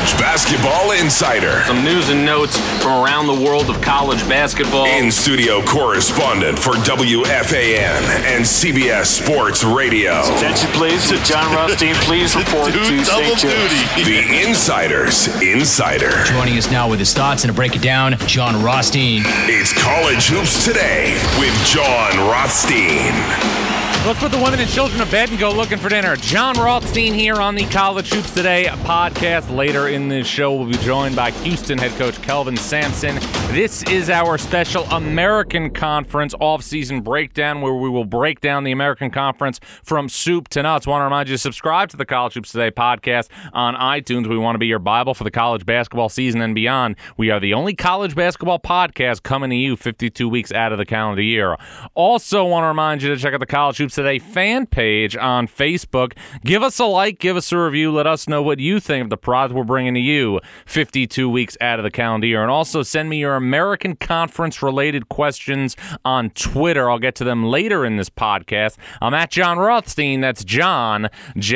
College Basketball Insider. Some news and notes from around the world of college basketball. In-studio correspondent for WFAN and CBS Sports Radio. Attention, please. John Rothstein, please report to St. Joe's. The Insider's Insider. Joining us now with his thoughts and to break it down, John Rothstein. It's College Hoops Today with John Rothstein. Let's put the women and children to bed and go looking for dinner. John Rothstein here on the College Hoops Today podcast. Later in this show, we'll be joined by Houston head coach Kelvin Sampson. This is our special American Conference off-season breakdown where we will break down the American Conference from soup to nuts. Want to remind you to subscribe to the College Hoops Today podcast on iTunes. We want to be your Bible for the college basketball season and beyond. We are the only college basketball podcast coming to you 52 weeks out of the calendar year. Also want to remind you to check out the College Hoops Today fan page on Facebook. Give us a like, give us a review, let us know what you think of the product we're bringing to you 52 weeks out of the calendar year. And also send me your American Conference related questions on Twitter. I'll get to them later in this podcast. I'm at John Rothstein. That's John,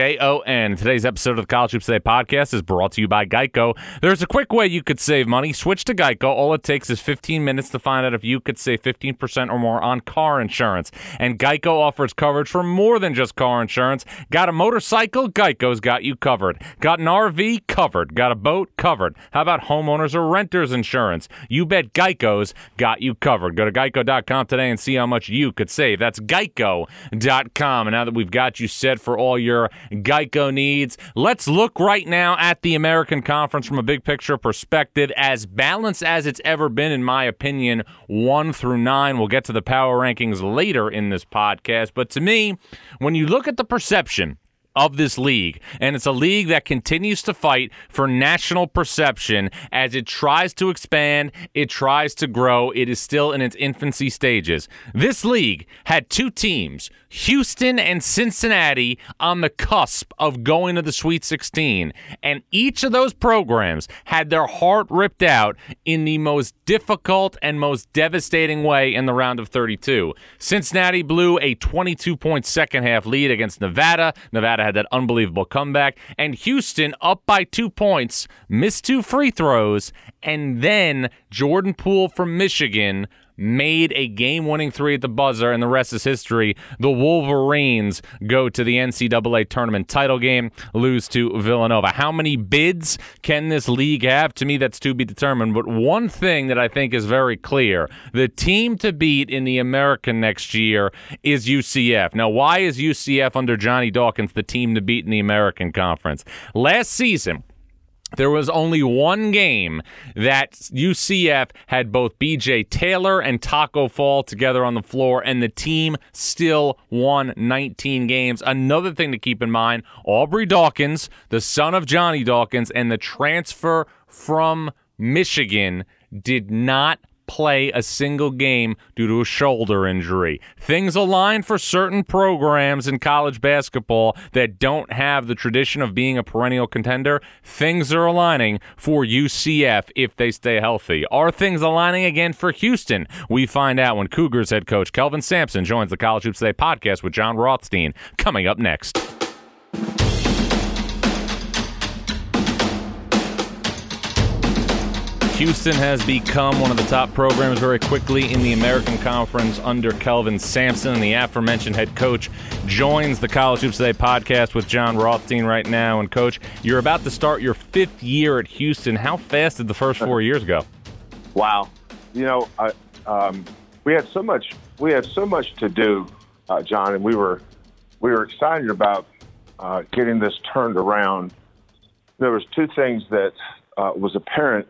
Jon. Today's episode of the College Hoops Today podcast is brought to you by Geico. There's a quick way you could save money. Switch to Geico. All it takes is 15 minutes to find out if you could save 15% or more on car insurance. And Geico offers coverage for more than just car insurance. Got a motorcycle? Geico's got you covered. Got an RV? Covered. Got a boat? Covered. How about homeowners or renters insurance? You bet Geico's got you covered. Go to geico.com today and see how much you could save. That's geico.com. And now that we've got you set for all your Geico needs, let's look right now at the American Conference from a big picture perspective. As balanced as it's ever been, in my opinion, 1 through 9. We'll get to the power rankings later in this podcast. But to me, when you look at the perception of this league, and it's a league that continues to fight for national perception as it tries to expand, it tries to grow, it is still in its infancy stages. This league had two teams, Houston and Cincinnati, on the cusp of going to the Sweet 16, and each of those programs had their heart ripped out in the most difficult and most devastating way in the round of 32. Cincinnati blew a 22-point second-half lead against Nevada. Nevada had that unbelievable comeback, and Houston, up by 2 points, missed 2 free throws, and then Jordan Poole from Michigan made a game-winning 3 at the buzzer, and the rest is history. The Wolverines go to the NCAA tournament title game, lose to Villanova. How many bids can this league have? To me, that's to be determined. But one thing that I think is very clear, the team to beat in the American next year is UCF. Now, why is UCF under Johnny Dawkins the team to beat in the American Conference? Last season, there was only one game that UCF had both B.J. Taylor and Taco Fall together on the floor, and the team still won 19 games. Another thing to keep in mind, Aubrey Dawkins, the son of Johnny Dawkins, and the transfer from Michigan did not play a single game due to a shoulder injury. Things align for certain programs in college basketball that don't have the tradition of being a perennial contender. Things are aligning for UCF if they stay healthy. Are things aligning again for Houston? We find out when Cougars head coach Kelvin Sampson joins the College Hoops Today podcast with John Rothstein coming up next. Houston has become one of the top programs very quickly in the American Conference under Kelvin Sampson. And the aforementioned head coach joins the College Hoops Today podcast with John Rothstein right now. And, Coach, you're about to start your 5th year at Houston. How fast did the first 4 years go? Wow. You know, we had so much to do, John, and we were excited about getting this turned around. There was 2 things that was apparent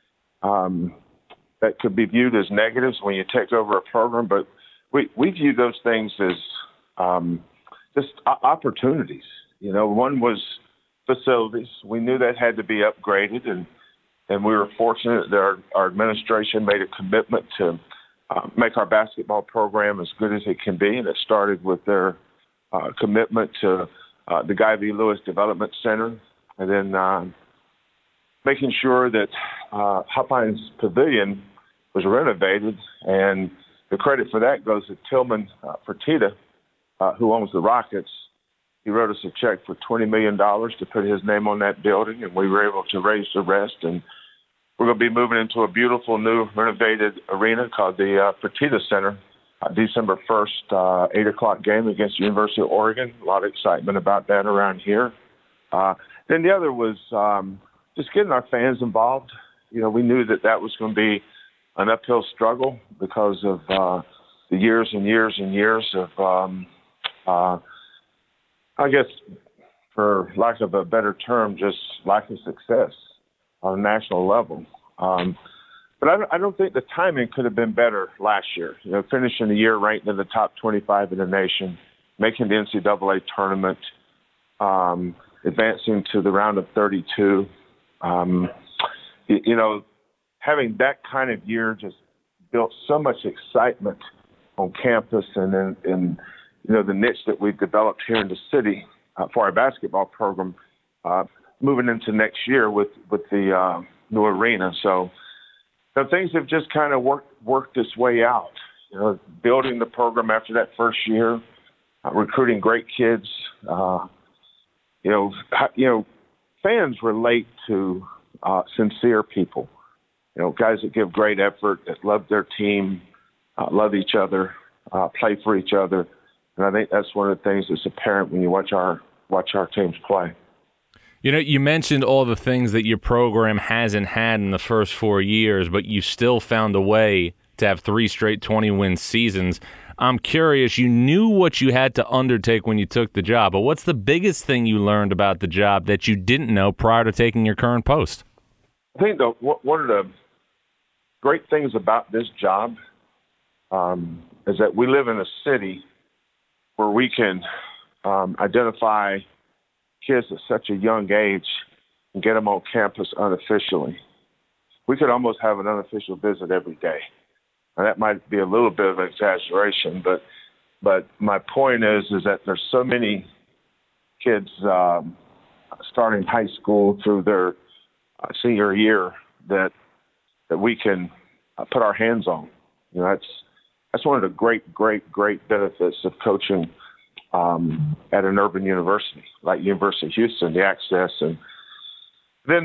that could be viewed as negatives when you take over a program, but we view those things as just opportunities. You know, one was facilities. We knew that had to be upgraded, and we were fortunate that our administration made a commitment to make our basketball program as good as it can be, and it started with their commitment to the Guy V. Lewis Development Center, and then making sure that Hot Pines Pavilion was renovated, and the credit for that goes to Tillman Fertitta, who owns the Rockets. He wrote us a check for $20 million to put his name on that building, and we were able to raise the rest. And we're going to be moving into a beautiful new renovated arena called the Fertitta Center, December 1st, 8 o'clock game against the University of Oregon. A lot of excitement about that around here. Then the other was just getting our fans involved. We knew that was going to be an uphill struggle because of the years and years and years of, I guess, for lack of a better term, just lack of success on a national level. But I don't think the timing could have been better last year. Finishing the year ranked in the top 25 in the nation, making the NCAA tournament, advancing to the round of 32. Having that kind of year just built so much excitement on campus and in the niche that we've developed here in the city for our basketball program, moving into next year with the new arena. So things have just kind of worked its way out. Building the program after that first year, recruiting great kids. Fans relate to sincere people. Guys that give great effort, that love their team, love each other, play for each other. And I think that's one of the things that's apparent when you watch our teams play. You mentioned all the things that your program hasn't had in the first 4 years, but you still found a way to have 3 straight 20-win seasons. I'm curious, you knew what you had to undertake when you took the job, but what's the biggest thing you learned about the job that you didn't know prior to taking your current post? I think one of the great things about this job is that we live in a city where we can identify kids at such a young age and get them on campus unofficially. We could almost have an unofficial visit every day. Now, that might be a little bit of an exaggeration, but my point is that there's so many kids starting high school through their senior year that we can put our hands on. That's one of the great benefits of coaching at an urban university like University of Houston, the access, and then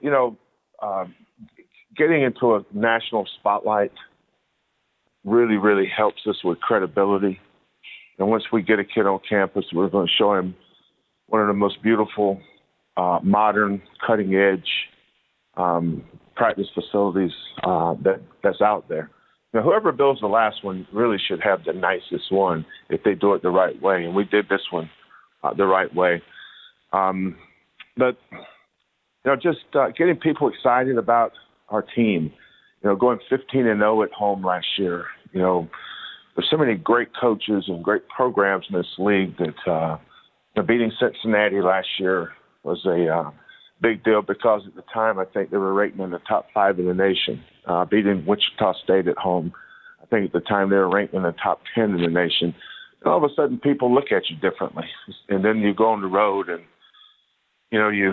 getting into a national spotlight really, really helps us with credibility. And once we get a kid on campus, we're going to show him one of the most beautiful, modern, cutting-edge practice facilities that's out there. Whoever builds the last one really should have the nicest one if they do it the right way. And we did this one the right way. But getting people excited about our team, going 15-0 at home last year. There's so many great coaches and great programs in this league that beating Cincinnati last year was a big deal because at the time I think they were rated in the top 5 in the nation. Beating Wichita State at home, I think at the time they were ranked in the top 10 in the nation. And all of a sudden people look at you differently. And then you go on the road and, you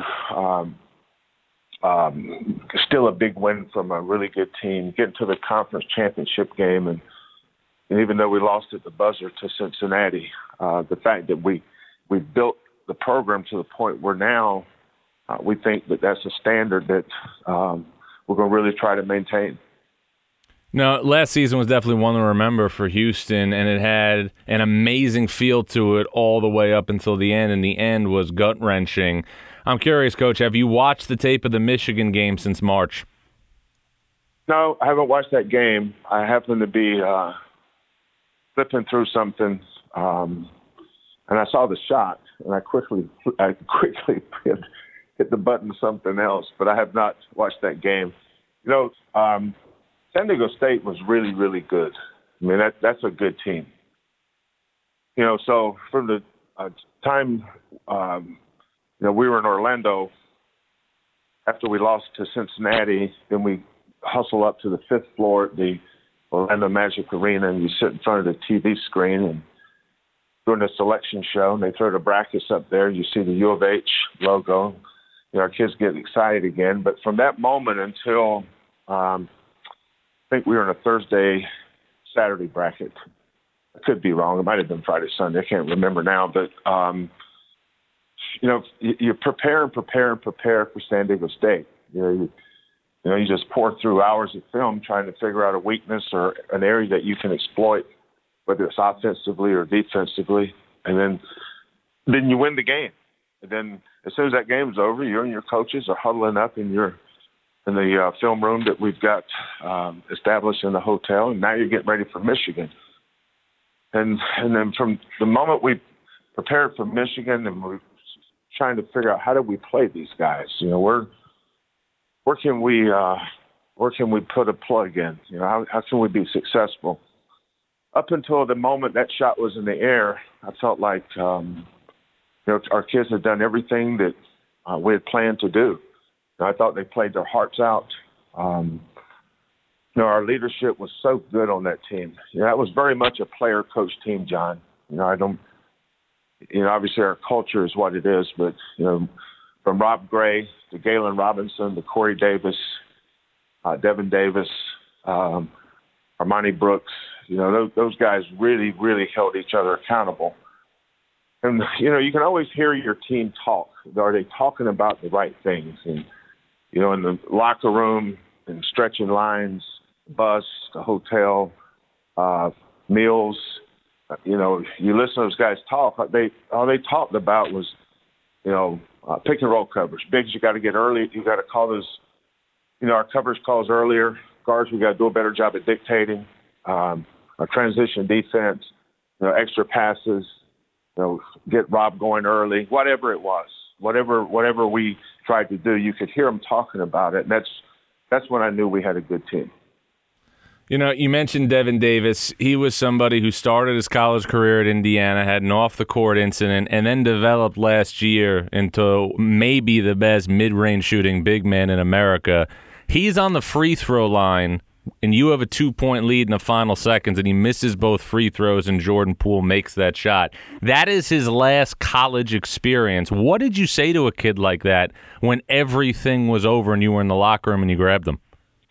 still a big win from a really good team, get into the conference championship game. And even though we lost at the buzzer to Cincinnati, the fact that we built the program to the point where now we think that that's a standard that we're going to really try to maintain. No, last season was definitely one to remember for Houston, and it had an amazing feel to it all the way up until the end, and the end was gut-wrenching. I'm curious, Coach, have you watched the tape of the Michigan game since March? No, I haven't watched that game. I happened to be flipping through something, and I saw the shot, and I quickly hit the button something else, but I have not watched that game. San Diego State was really, really good. I mean, that's a good team. So from the time, we were in Orlando, after we lost to Cincinnati, then we hustle up to the 5th floor at the Orlando Magic Arena, and you sit in front of the TV screen and during the selection show, and they throw the brackets up there. You see the U of H logo. Our kids get excited again. But from that moment until I think we were in a Thursday, Saturday bracket. I could be wrong. It might have been Friday, Sunday. I can't remember now. But you prepare for San Diego State. You just pour through hours of film trying to figure out a weakness or an area that you can exploit, whether it's offensively or defensively, and then you win the game. And then as soon as that game's over, you and your coaches are huddling up in the film room that we've got established in the hotel, and now you're getting ready for Michigan. And then from the moment we prepared for Michigan, and we're trying to figure out how do we play these guys. Where can we put a plug in? How can we be successful? Up until the moment that shot was in the air, I felt like our kids had done everything that we had planned to do. I thought they played their hearts out. Our leadership was so good on that team. That was very much a player-coach team, John. Obviously our culture is what it is, but, from Rob Gray to Galen Robinson to Corey Davis, Devin Davis, Armani Brooks, those guys really, really held each other accountable. And, you can always hear your team talk. Are they talking about the right things? And, in the locker room and stretching lines, bus, the hotel, meals, you listen to those guys talk. All they talked about was, pick and roll coverage. Bigs, you got to get early. You got to call those, our coverage calls earlier. Guards, we got to do a better job at dictating. Our transition defense, extra passes, get Rob going early, whatever it was, whatever we tried to do, you could hear them talking about it. And that's when I knew we had a good team. You mentioned Devin Davis. He was somebody who started his college career at Indiana, had an off-the-court incident, and then developed last year into maybe the best mid-range shooting big man in America. He's on the free throw line, and you have a 2-point lead in the final seconds, and he misses both free throws, and Jordan Poole makes that shot. That is his last college experience. What did you say to a kid like that when everything was over and you were in the locker room and you grabbed him?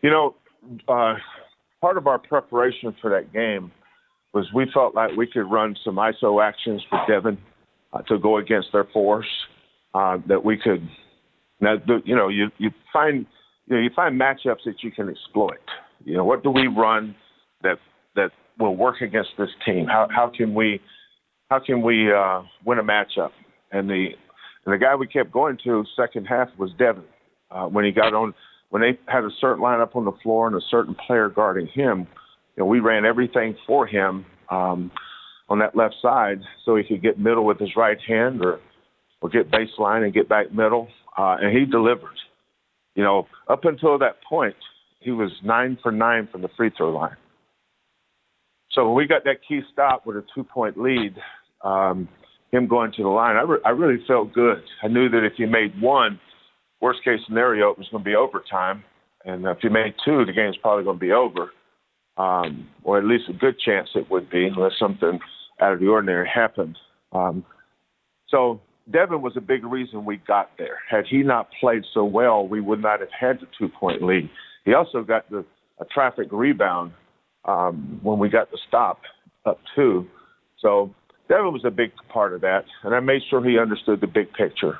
Part of our preparation for that game was we felt like we could run some ISO actions for Devin to go against their force. That we could, you find matchups that you can exploit. What do we run that will work against this team? How can we win a matchup? And the guy we kept going to second half was Devin. When they had a certain lineup on the floor and a certain player guarding him, we ran everything for him on that left side so he could get middle with his right hand or get baseline and get back middle. And he delivered. Up until that point, he was 9 for 9 from the free throw line. So when we got that key stop with a 2-point lead, him going to the line, I really felt good. I knew that if he made one, worst case scenario, it was going to be overtime. And if you made two, the game's probably going to be over, or at least a good chance it would be, unless something out of the ordinary happened. So Devin was a big reason we got there. Had he not played so well, we would not have had the 2-point lead. He also got a traffic rebound when we got the stop up 2. So Devin was a big part of that, and I made sure he understood the big picture.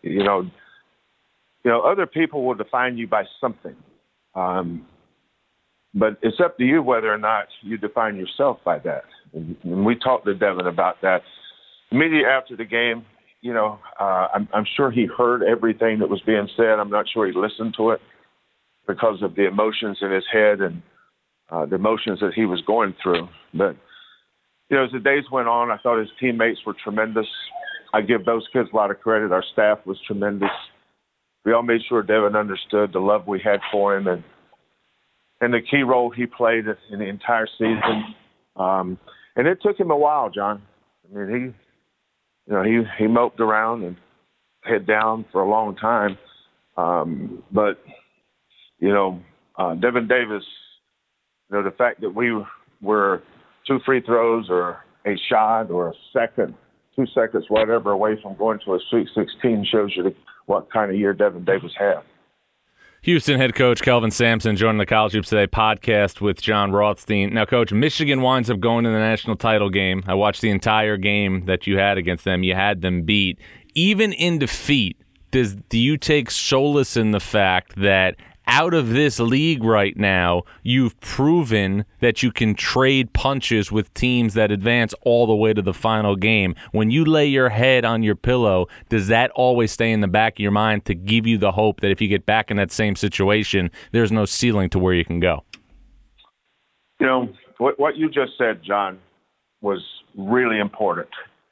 Other people will define you by something, but it's up to you whether or not you define yourself by that. And we talked to Devin about that. Immediately after the game, I'm sure he heard everything that was being said. I'm not sure he listened to it because of the emotions in his head and the emotions that he was going through. But, as the days went on, I thought his teammates were tremendous. I give those kids a lot of credit. Our staff was tremendous. We all made sure Devin understood the love we had for him and the key role he played in the entire season. And it took him a while, John. I mean, he moped around and head down for a long time. But Devin Davis, the fact that we were 2 free throws or a shot or a second, 2 seconds, whatever, away from going to a Sweet 16 shows you what kind of year Devin Davis had. Houston head coach Kelvin Sampson joining the College Hoops Today podcast with Jon Rothstein. Now, Coach, Michigan winds up going to the national title game. I watched the entire game that you had against them. You had them beat. even in defeat, do you take solace in the fact that out of this league right now, you've proven that you can trade punches with teams that advance all the way to the final game? When you lay your head on your pillow, does that always stay in the back of your mind to give you the hope that if you get back in that same situation, there's no ceiling to where you can go? You know, what you just said, John, was really important.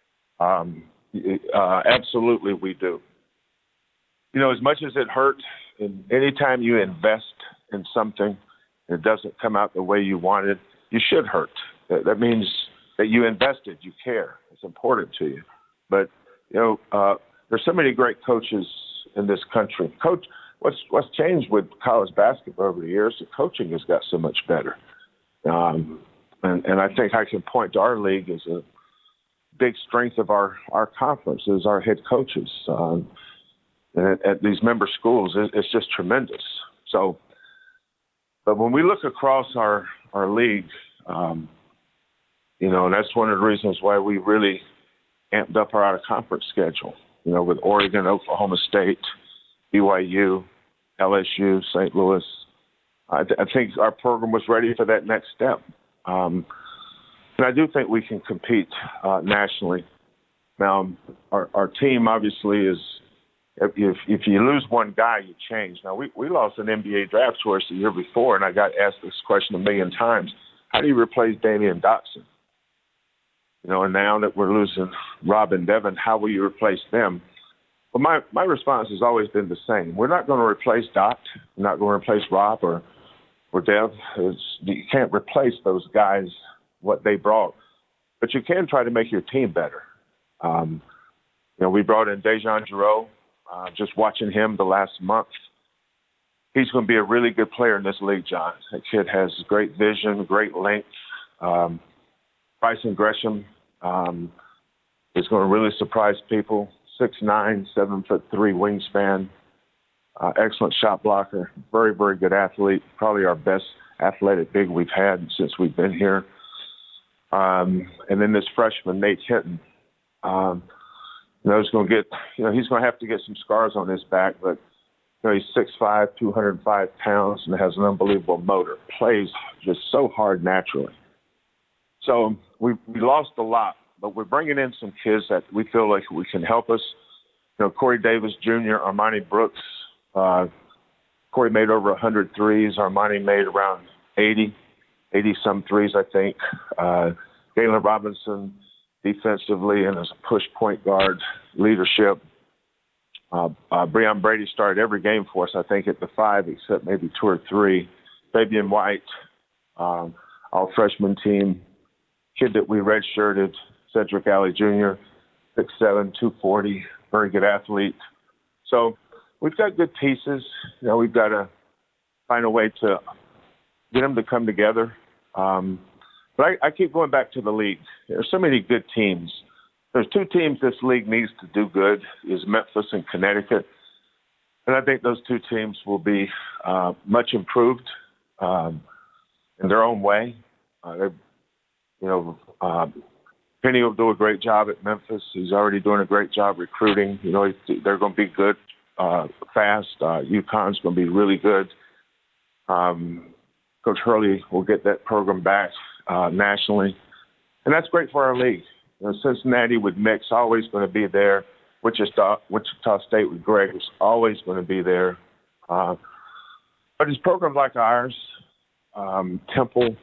Absolutely, we do. You know, as much as it hurt, and anytime you invest in something and it doesn't come out the way you wanted, you should hurt. That means that you invested, you care. It's important to you. But, you know, there's so many great coaches in this country. What's changed with college basketball over the years, the coaching has got so much better. And I think I can point to our league as a big strength of our conference is our head coaches. At these member schools, it's just tremendous. So, but when we look across our league, you know, and that's one of the reasons why we really amped up our out-of-conference schedule, you know, with Oregon, Oklahoma State, BYU, LSU, St. Louis. I think our program was ready for that next step. And I do think we can compete nationally. Now, our team obviously is, if you lose one guy, you change. Now, we lost an NBA draft choice the year before, and I got asked this question a million times. How do you replace Damian Dotson? You know, and now that we're losing Rob and Devin, how will you replace them? Well, my response has always been the same. We're not going to replace Dot. We're not going to replace Rob or Dev. You can't replace those guys, what they brought. But you can try to make your team better. You know, we brought in Dejan Giroux. Just watching him the last month, he's going to be a really good player in this league, John. That kid has great vision, great length. Bryson Gresham is going to really surprise people. 6'9", 7'3" wingspan, excellent shot blocker, very, very good athlete, probably our best athletic big we've had since we've been here. And then this freshman, Nate Hinton, you know, he's going to have to get some scars on his back, but you know, he's 6'5", 205 pounds, and has an unbelievable motor. Plays just so hard naturally. So we lost a lot, but we're bringing in some kids that we feel like we can help us. You know, Corey Davis Jr., Armani Brooks. Corey made over 100 threes. Armani made around 80-some threes, I think. Galen Robinson defensively and as a push point guard, leadership. Breon Brady started every game for us, I think, at the 5, except maybe 2 or 3. Fabian White, all freshman team. Kid that we redshirted, Cedric Alley Jr., 6'7", 240, very good athlete. So we've got good pieces. You know, we've got to find a way to get them to come together. But I keep going back to the league. There's so many good teams. There's 2 teams this league needs to do good, is Memphis and Connecticut. And I think those 2 teams will be much improved in their own way. Penny will do a great job at Memphis. He's already doing a great job recruiting. You know, they're going to be good fast. UConn's going to be really good. Coach Hurley will get that program back nationally. And that's great for our league. You know, Cincinnati with Mix always going to be there. Wichita State with Greg is always going to be there. But it's programs like ours, Temple,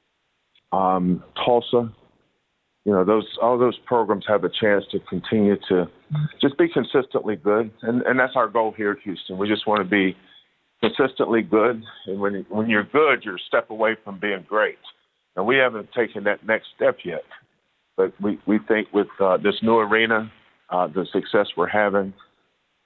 Tulsa, you know, all those programs have a chance to continue to just be consistently good. And that's our goal here at Houston. We just want to be consistently good. And when you're good, you're a step away from being great. And we haven't taken that next step yet. But we think with this new arena, the success we're having,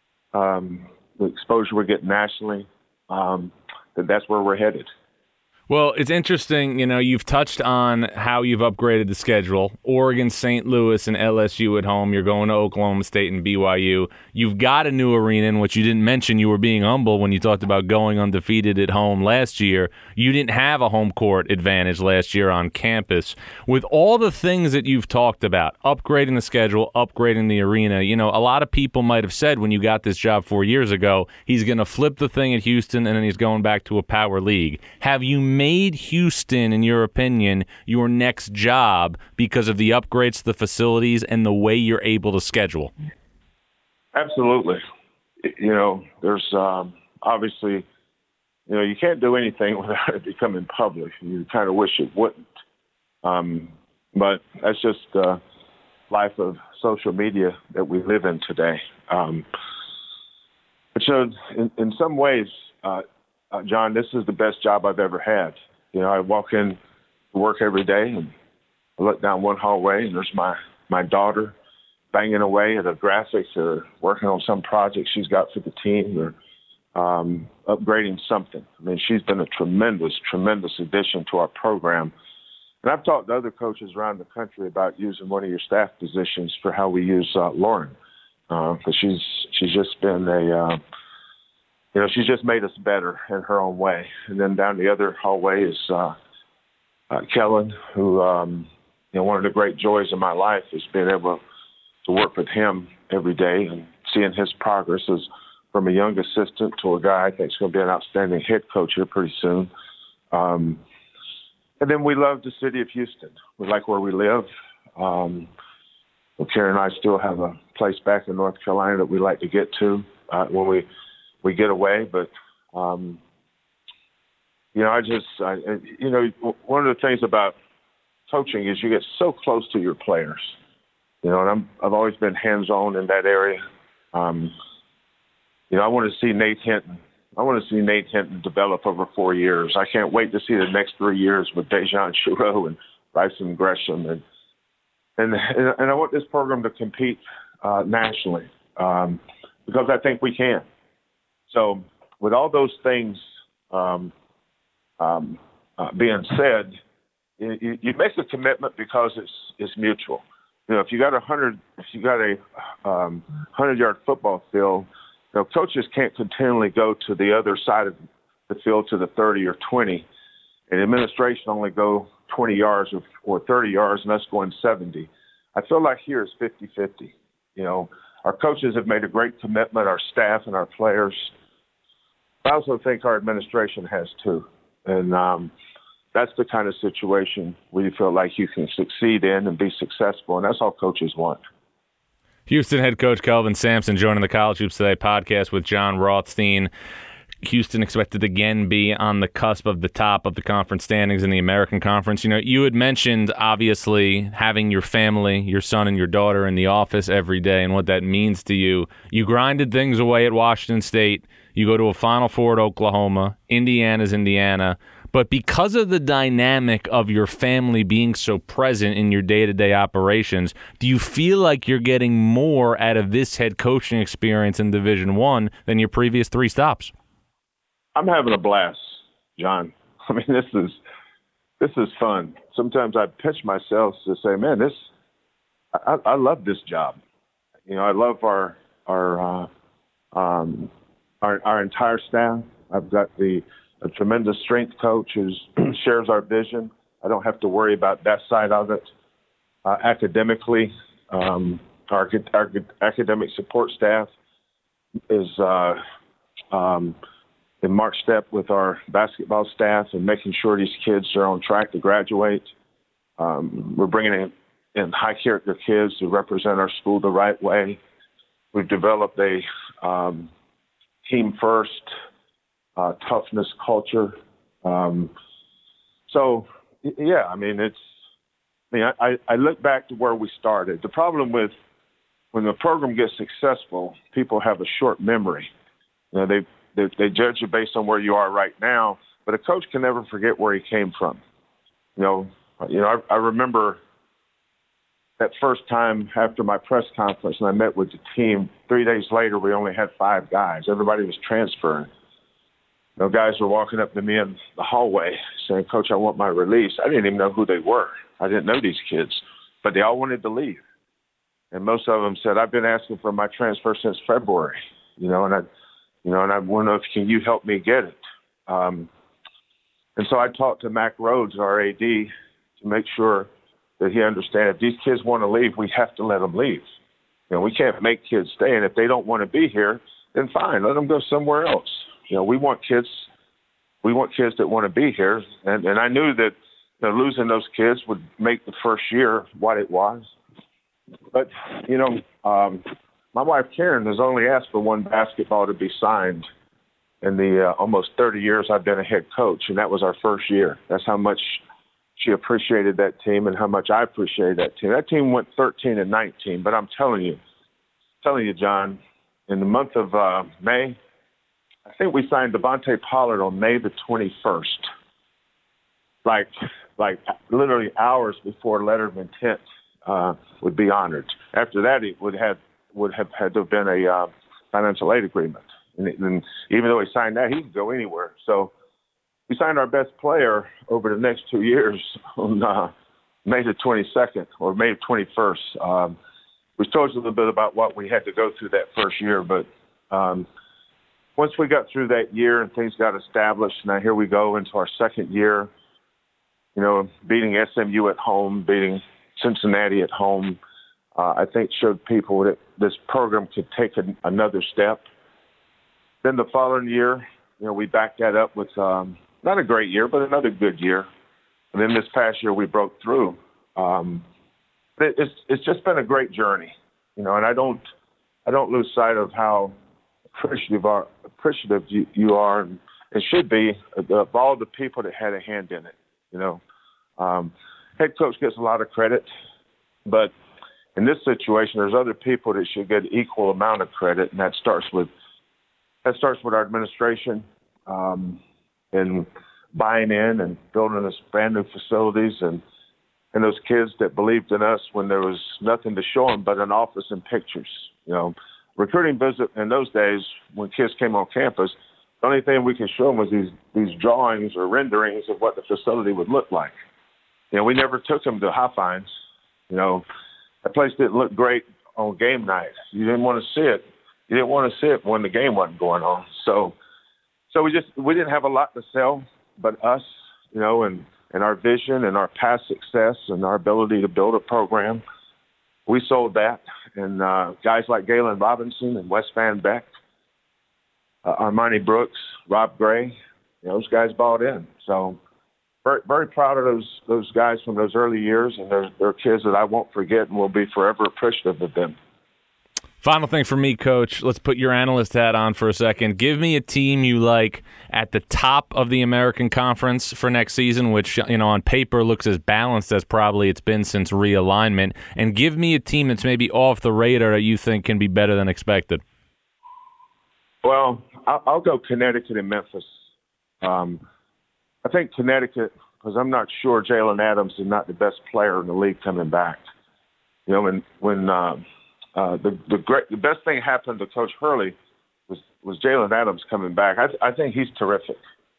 the exposure we're getting nationally, that's where we're headed. Well, it's interesting, you've touched on how you've upgraded the schedule. Oregon, St. Louis, and LSU at home. You're going to Oklahoma State and BYU. You've got a new arena in which you didn't mention you were being humble when you talked about going undefeated at home last year. You didn't have a home court advantage last year on campus. With all the things that you've talked about, upgrading the schedule, upgrading the arena, a lot of people might have said when you got this job 4 years ago, he's going to flip the thing at Houston and then he's going back to a power league. Have you made Houston, in your opinion, your next job because of the upgrades to the facilities and the way you're able to schedule? Absolutely. There's obviously, you can't do anything without it becoming public. You kind of wish it wouldn't. But that's just the life of social media that we live in today. But in some ways, John, this is the best job I've ever had. I walk in to work every day and I look down one hallway and there's my daughter banging away at a graphics or working on some project she's got for the team or upgrading something. I mean, she's been a tremendous, tremendous addition to our program. And I've talked to other coaches around the country about using one of your staff positions for how we use Lauren, because she's just been she's just made us better in her own way. And then down the other hallway is Kellen, who, one of the great joys of my life is being able to work with him every day and seeing his progress as from a young assistant to a guy I think is going to be an outstanding head coach here pretty soon. And then we love the city of Houston. We like where we live. Karen and I still have a place back in North Carolina that we like to get to when we get away, but one of the things about coaching is you get so close to your players, and I've always been hands-on in that area. I want to see Nate Hinton develop over 4 years. I can't wait to see the next 3 years with Dejan Chiro and Bryson Gresham, and I want this program to compete nationally because I think we can. So with all those things being said, you make a commitment because it's mutual. If you got a 100-yard football field, coaches can't continually go to the other side of the field to the 30 or 20, and administration only go 20 yards or 30 yards, and us going 70. I feel like here is 50-50. Our coaches have made a great commitment, our staff and our players. I also think our administration has too. And that's the kind of situation where you feel like you can succeed in and be successful, and that's all coaches want. Houston head coach Kelvin Sampson joining the College Hoops Today podcast with Jon Rothstein. Houston expected to again be on the cusp of the top of the conference standings in the American Conference. You had mentioned, obviously, having your family, your son and your daughter in the office every day and what that means to you. You grinded things away at Washington State. You go to a Final Four at Oklahoma. Indiana's Indiana. But because of the dynamic of your family being so present in your day-to-day operations, do you feel like you're getting more out of this head coaching experience in Division I than your previous 3 stops? I'm having a blast, John. I mean, this is fun. Sometimes I pinch myself to say, man, I love this job. I love our entire staff. I've got a tremendous strength coach who shares our vision. I don't have to worry about that side of it. Academically, our academic support staff is in march step with our basketball staff and making sure these kids are on track to graduate. We're bringing in high-character kids who represent our school the right way. We've developed a team-first toughness culture. I look back to where we started. The problem with when the program gets successful, people have a short memory. They judge you based on where you are right now, but a coach can never forget where he came from. I remember that first time after my press conference and I met with the team. 3 days later, we only had 5 guys. Everybody was transferring. guys were walking up to me in the hallway saying, "Coach, I want my release." I didn't even know who they were. I didn't know these kids, but they all wanted to leave. And most of them said, "I've been asking for my transfer since February, and I want to know if can you help me get it." And so I talked to Mac Rhodes, our AD, to make sure that he understands if these kids want to leave, we have to let them leave. We can't make kids stay, and if they don't want to be here, then fine, let them go somewhere else. We want kids that want to be here, and I knew that losing those kids would make the first year what it was. But my wife Karen has only asked for one basketball to be signed in the almost 30 years I've been a head coach, and that was our first year. That's how much she appreciated that team and how much I appreciated that team. That team went 13-19, but I'm telling you, John, in the month of May, I think we signed Devontae Pollard on May the 21st, like literally hours before letter of intent would be honored. After that, it would have had to have been a financial aid agreement. And even though he signed that, he could go anywhere. So we signed our best player over the next 2 years on May the 22nd or May 21st. We told you a little bit about what we had to go through that first year, but once we got through that year and things got established, now here we go into our second year, beating SMU at home, beating Cincinnati at home, I think showed people that this program could take another step. Then the following year, we backed that up with not a great year, but another good year. And then this past year, we broke through. It's just been a great journey, and I don't lose sight of how appreciative you are and should be of all the people that had a hand in it. Head coach gets a lot of credit, but in this situation, there's other people that should get equal amount of credit, and that starts with our administration and buying in and building us brand new facilities and those kids that believed in us when there was nothing to show them but an office and pictures. Recruiting visit in those days when kids came on campus, the only thing we could show them was these drawings or renderings of what the facility would look like. We never took them to High-Fines. That place didn't look great on game night. You didn't want to see it. You didn't want to see it when the game wasn't going on. So we didn't have a lot to sell, but us, and our vision and our past success and our ability to build a program, we sold that. And guys like Galen Robinson and Wes Van Beck, Armani Brooks, Rob Gray, those guys bought in. So very, very proud of those guys from those early years, and they're kids that I won't forget and will be forever appreciative of them. Final thing for me, Coach, let's put your analyst hat on for a second. Give me a team you like at the top of the American Conference for next season, which, on paper looks as balanced as probably it's been since realignment, and give me a team that's maybe off the radar that you think can be better than expected. Well, I'll go Connecticut and Memphis. I think Connecticut, because I'm not sure Jalen Adams is not the best player in the league coming back. When the best thing happened to Coach Hurley was Jalen Adams coming back. I think he's terrific.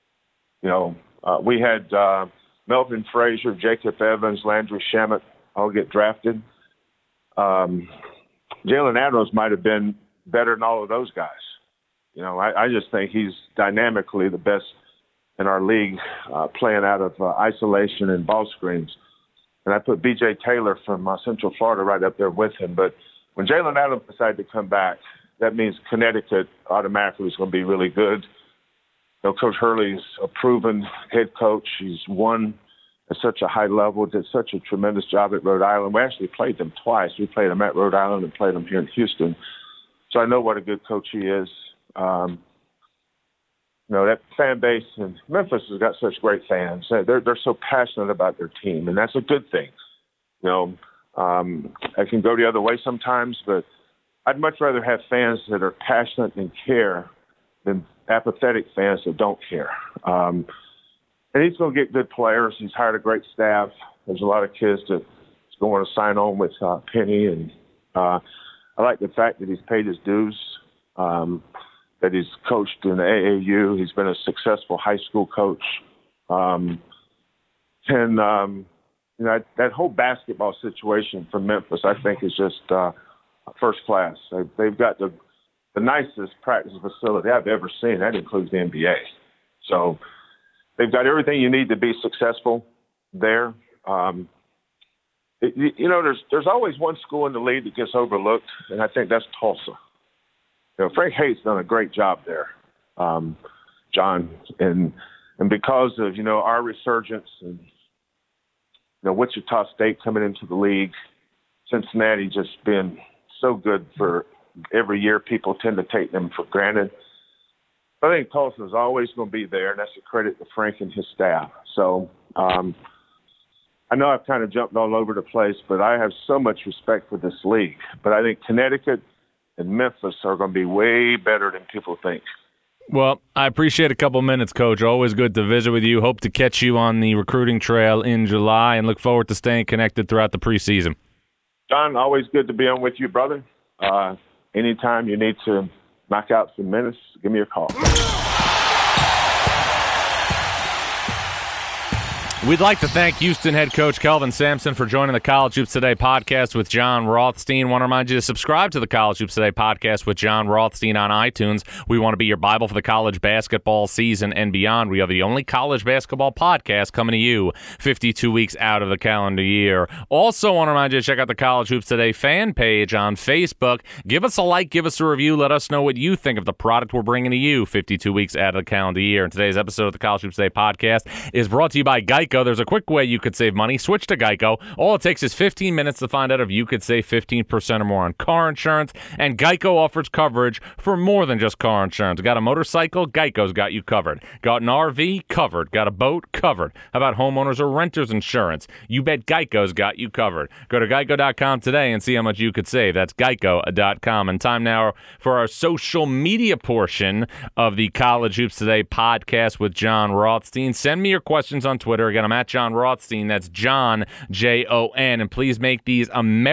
We had Melvin Frazier, Jacob Evans, Landry Shamet all get drafted. Jalen Adams might have been better than all of those guys. I just think he's dynamically the best in our league, playing out of isolation and ball screens. And I put B.J. Taylor from Central Florida right up there with him. But when Jalen Adams decided to come back, that means Connecticut automatically is going to be really good. Coach Hurley's a proven head coach. He's won at such a high level, did such a tremendous job at Rhode Island. We actually played them twice. We played them at Rhode Island and played them here in Houston. So I know what a good coach he is. That fan base in Memphis has got such great fans. They're so passionate about their team, and that's a good thing. I can go the other way sometimes, but I'd much rather have fans that are passionate and care than apathetic fans that don't care. And he's going to get good players. He's hired a great staff. There's a lot of kids that's going to sign on with Penny, and I like the fact that he's paid his dues. that he's coached in the AAU. He's been a successful high school coach. That whole basketball situation for Memphis, I think, is just first class. They've got the nicest practice facility I've ever seen. That includes the NBA. So they've got everything you need to be successful there. There's always one school in the league that gets overlooked, and I think that's Tulsa. Frank Haight's done a great job there, John, and because of our resurgence and Wichita State coming into the league, Cincinnati just been so good for every year. People tend to take them for granted. I think Tulsa is always going to be there, and that's a credit to Frank and his staff. So I know I've kind of jumped all over the place, but I have so much respect for this league. But I think Connecticut and Memphis are going to be way better than people think. Well, I appreciate a couple minutes, Coach. Always good to visit with you. Hope to catch you on the recruiting trail in July and look forward to staying connected throughout the preseason. John, always good to be on with you, brother. Anytime you need to knock out some minutes, give me a call. We'd like to thank Houston head coach Kelvin Sampson for joining the College Hoops Today podcast with John Rothstein. Want to remind you to subscribe to the College Hoops Today podcast with John Rothstein on iTunes. We want to be your Bible for the college basketball season and beyond. We are the only college basketball podcast coming to you 52 weeks out of the calendar year. Also want to remind you to check out the College Hoops Today fan page on Facebook. Give us a like, give us a review. Let us know what you think of the product we're bringing to you 52 weeks out of the calendar year. And today's episode of the College Hoops Today podcast is brought to you by Geico. There's a quick way you could save money. Switch to Geico. All it takes is 15 minutes to find out if you could save 15% or more on car insurance. And Geico offers coverage for more than just car insurance. Got a motorcycle? Geico's got you covered. Got an RV? Covered. Got a boat? Covered. How about homeowners or renters insurance? You bet Geico's got you covered. Go to geico.com today and see how much you could save. That's geico.com. And time now for our social media portion of the College Hoops Today podcast with John Rothstein. Send me your questions on Twitter. Again, I'm at John Rothstein. That's John, Jon. And please make these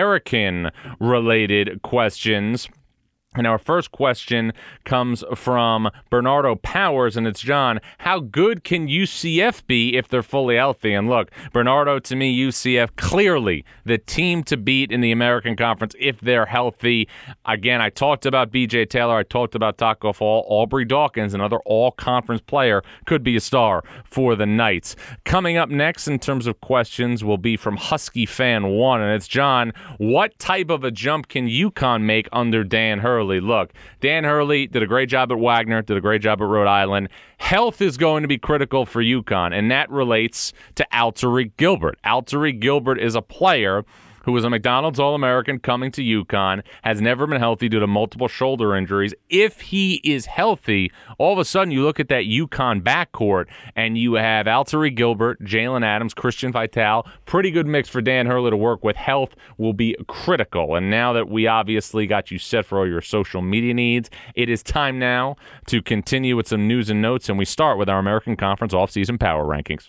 American-related questions. And our first question comes from Bernardo Powers, and it's, John, how good can UCF be if they're fully healthy? And look, Bernardo, to me, UCF clearly the team to beat in the American Conference if they're healthy. Again, I talked about B.J. Taylor. I talked about Taco Fall. Aubrey Dawkins, another all-conference player, could be a star for the Knights. Coming up next in terms of questions will be from Husky Fan 1, and it's, John, what type of a jump can UConn make under Dan Hurley? Look, Dan Hurley did a great job at Wagner, did a great job at Rhode Island. Health is going to be critical for UConn, and that relates to Alterique Gilbert. Alterique Gilbert is a player who was a McDonald's All-American coming to UConn, has never been healthy due to multiple shoulder injuries. If he is healthy, all of a sudden you look at that UConn backcourt and you have Alterique Gilbert, Jalen Adams, Christian Vital. Pretty good mix for Dan Hurley to work with. Health will be critical. And now that we obviously got you set for all your social media needs, it is time now to continue with some news and notes, and we start with our American Conference offseason power rankings.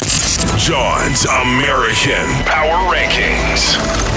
John's American Power Rankings.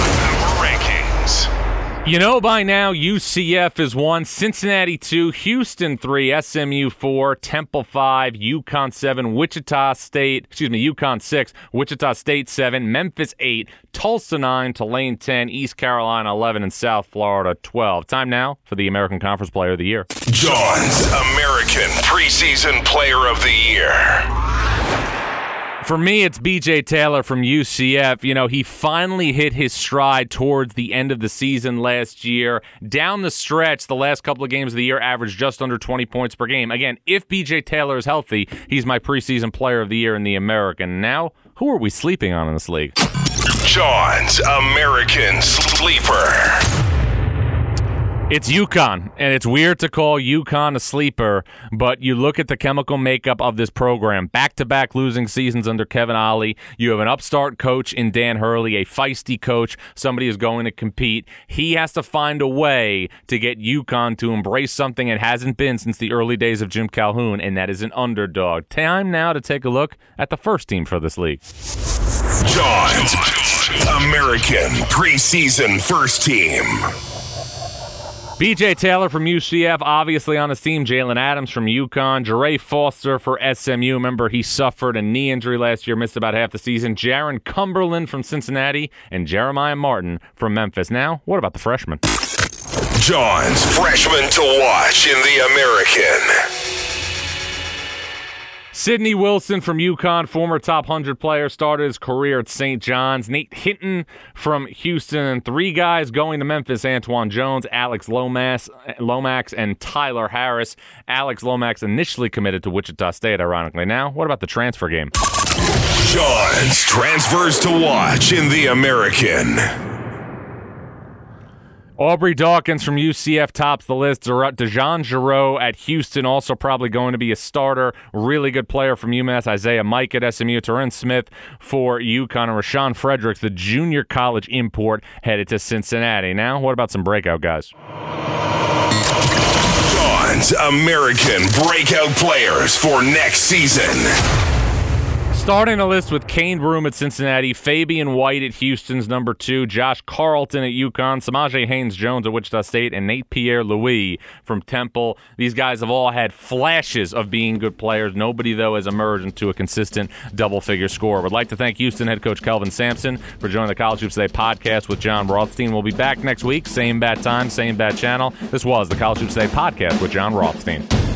You know by now, UCF is 1, Cincinnati 2, Houston 3, SMU 4, Temple 5, UConn 7, UConn 6, Wichita State 7, Memphis 8, Tulsa 9, Tulane 10, East Carolina 11, and South Florida 12. Time now for the American Conference Player of the Year. John's American Preseason Player of the Year. For me, it's B.J. Taylor from UCF. You know, he finally hit his stride towards the end of the season last year. Down the stretch, the last couple of games of the year averaged just under 20 points per game. Again, if B.J. Taylor is healthy, he's my preseason player of the year in the American. Now, who are we sleeping on in this league? John's American Sleeper. It's UConn, and it's weird to call UConn a sleeper, but you look at the chemical makeup of this program. Back-to-back losing seasons under Kevin Ollie. You have an upstart coach in Dan Hurley, a feisty coach, somebody who's going to compete. He has to find a way to get UConn to embrace something it hasn't been since the early days of Jim Calhoun, and that is an underdog. Time now to take a look at the first team for this league. John's American Preseason First Team. BJ Taylor from UCF, obviously on his team. Jalen Adams from UConn. Jeray Foster for SMU. Remember, he suffered a knee injury last year, missed about half the season. Jaron Cumberland from Cincinnati, and Jeremiah Martin from Memphis. Now, what about the freshmen? John's freshman to watch in the American. Sidney Wilson from UConn, former top 100 player, started his career at St. John's. Nate Hinton from Houston, and 3 guys going to Memphis: Antoine Jones, Alex Lomax, and Tyler Harris. Alex Lomax initially committed to Wichita State, ironically. Now, what about the transfer game? John's transfers to watch in the American. Aubrey Dawkins from UCF tops the list. DeJon Jarreau at Houston, also probably going to be a starter. Really good player from UMass. Isaiah Mike at SMU. Terrence Smith for UConn. And Rashawn Fredericks, the junior college import, headed to Cincinnati. Now, what about some breakout guys? John's American breakout players for next season. Starting a list with Kane Broome at Cincinnati, Fabian White at Houston's number 2, Josh Carlton at UConn, Samaje Haynes-Jones at Wichita State, and Nate Pierre-Louis from Temple. These guys have all had flashes of being good players. Nobody, though, has emerged into a consistent double-figure score. Would like to thank Houston head coach Kelvin Sampson for joining the College Hoops Today podcast with John Rothstein. We'll be back next week, same bat time, same bat channel. This was the College Hoops Today podcast with John Rothstein.